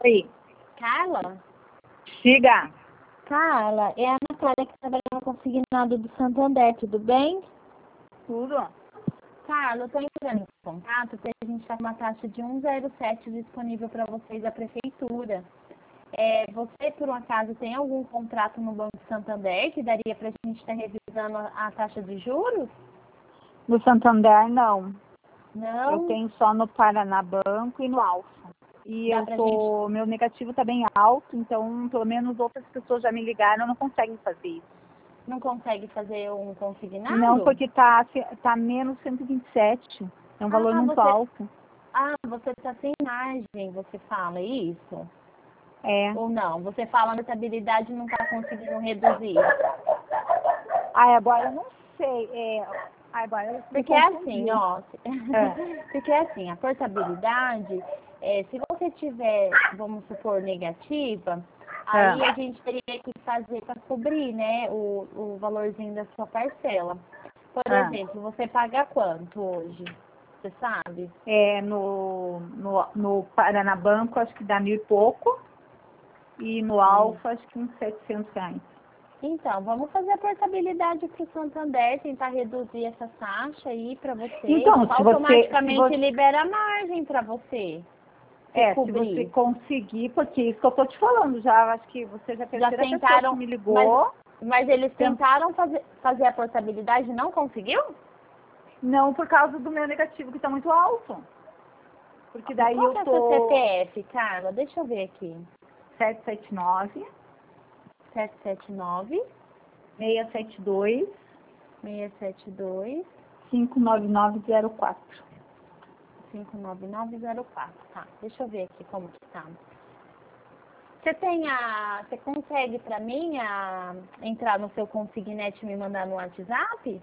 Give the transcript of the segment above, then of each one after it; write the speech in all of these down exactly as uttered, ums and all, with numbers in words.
Oi. Carla? Siga. Carla, é a Ana Clara que trabalha no consignado do Santander, tudo bem? Tudo. Carla, eu estou entrando em contato porque a gente está com uma taxa de um vírgula zero sete disponível para vocês da prefeitura. É, você, por um acaso, tem algum contrato no Banco Santander que daria para a gente estar revisando a, a taxa de juros? No Santander, não. Não? Eu tenho só no Paraná Banco e no Alfa. E Dá eu pra tô, meu negativo está bem alto, então pelo menos outras pessoas já me ligaram, não conseguem fazer isso. Não consegue fazer um consignado? Não, porque tá, tá menos cento e vinte e sete. É um valor ah, muito você... alto. Ah, você está sem margem, você fala isso? É. Ou não? Você fala a rentabilidade não está conseguindo reduzir? Ah, agora eu não sei. É, agora eu Porque é assim, ó. É. Porque é assim, a portabilidade, é, se você tiver, vamos supor, negativa, aí É. a gente teria que fazer para cobrir, né, o, o valorzinho da sua parcela. Por É. exemplo, você paga quanto hoje? Você sabe? É, no, no, no Paraná Banco acho que dá mil e pouco. E no Alfa acho que uns setecentos reais. Então, vamos fazer a portabilidade para o Santander, tentar reduzir essa taxa aí para você. Então, Isso se você, automaticamente se você libera margem para você. é, se cobrir. você conseguir, porque isso que eu tô te falando, já acho que você já é a Já terceira pessoa tentaram, que me ligou. mas, mas eles Tem- tentaram fazer, fazer a portabilidade e não conseguiu? Não por causa do meu negativo que está muito alto. Porque daí Qual eu que é o seu tô C P F, Carla? Deixa eu ver aqui. sete sete nove, sete sete nove, seis sete dois, seis sete dois, cinco nove nove zero quatro. cinco nove nove zero quatro. Tá, deixa eu ver aqui como que tá. Você tem a... Você consegue pra mim a, entrar no seu consignete e me mandar no WhatsApp?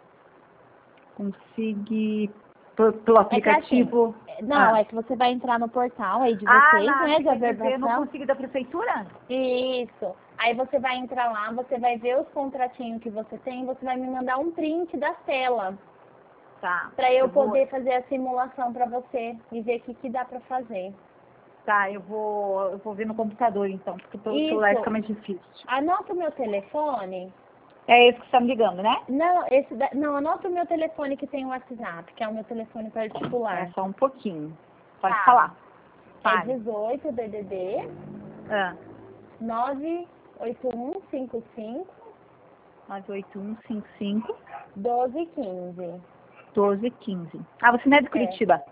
Consegui pelo, pelo É que aplicativo. assim, não, Ah. é que você vai entrar no portal aí de Ah, vocês, lá, né, você de quer dizer no averbação. consigo da prefeitura? Isso. Aí você vai entrar lá, você vai ver os contratinhos que você tem, você vai me mandar um print da tela. Tá. Pra eu, eu vou, poder fazer a simulação pra você e ver o que, que dá pra fazer. Tá, eu vou, eu vou ver no computador então, porque pelo celular fica Isso. mais difícil. Anota o meu telefone. É esse que você tá me ligando, né? Não, esse da... não, anota o meu telefone que tem o WhatsApp, que é o meu telefone É particular. só um pouquinho. Pode Tá. falar. É Fale. dezoito D D D Ah, nove oito um cinco cinco nove oito um cinco cinco, doze quinze. um dois um cinco. Ah, você não é de É. Curitiba?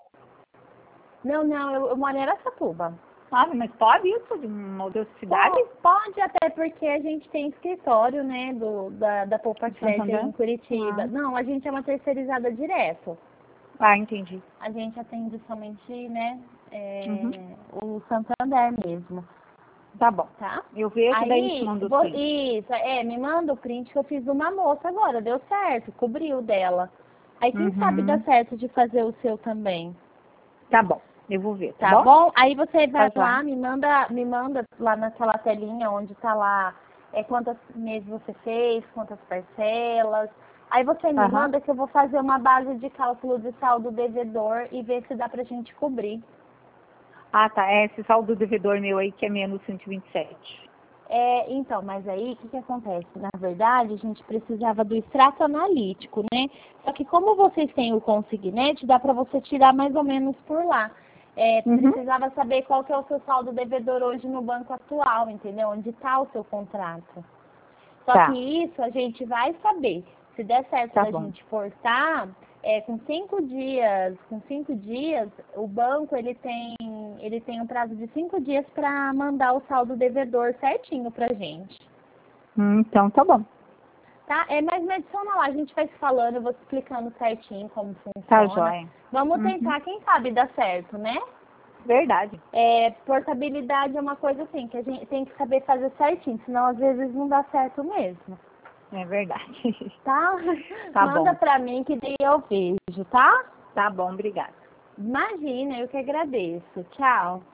Não, não, eu, eu moro em Araçatuba. Ah, mas pode isso de uma outra cidade? Po- Pode, até porque a gente tem escritório, né, do, da, da Poupa De Crédito Santander? em Curitiba. Ah. Não, a gente é uma terceirizada direto. Ah, entendi. A gente atende somente, né, é, Uhum. o Santander mesmo, Tá bom. tá? Eu vejo, daí te Aí, mando o vou, print. isso, é, me manda o print que eu fiz de uma moça agora, deu certo, cobriu dela. Aí quem sabe dá Uhum. certo de fazer o seu também. Tá bom. Eu vou ver, tá, Tá bom? bom? Aí você vai Tá lá, joia. me manda, me manda lá naquela telinha onde tá lá é, quantos meses você fez, quantas parcelas. Aí você me Aham. manda que eu vou fazer uma base de cálculo de saldo devedor e ver se dá pra gente cobrir. Ah, tá. É esse saldo devedor meu aí que é menos cento e vinte e sete. É, então, mas aí o que, que acontece? Na verdade, a gente precisava do extrato analítico, né? Só que como vocês têm o consignete, dá pra você tirar mais ou menos por lá. É, Uhum. precisava saber qual que é o seu saldo devedor hoje no banco atual, entendeu? Onde está o seu contrato. Só Tá. que isso a gente vai saber. Se der certo Tá da bom. gente forçar, é, com cinco dias, com cinco dias, o banco ele tem, ele tem um prazo de cinco dias para mandar o saldo devedor certinho pra gente. Hum, então tá bom. Tá? É, mas me adiciona lá, a gente vai se falando, eu vou te explicando certinho como Tá funciona. joia. Vamos Uhum. tentar, quem sabe dá certo, né? Verdade. É, portabilidade é uma coisa assim, que a gente tem que saber fazer certinho, senão às vezes não dá certo mesmo. É verdade. Tá? Tá Manda bom. pra mim que daí eu vejo, tá? Tá bom, obrigada. Imagina, eu que agradeço. Tchau.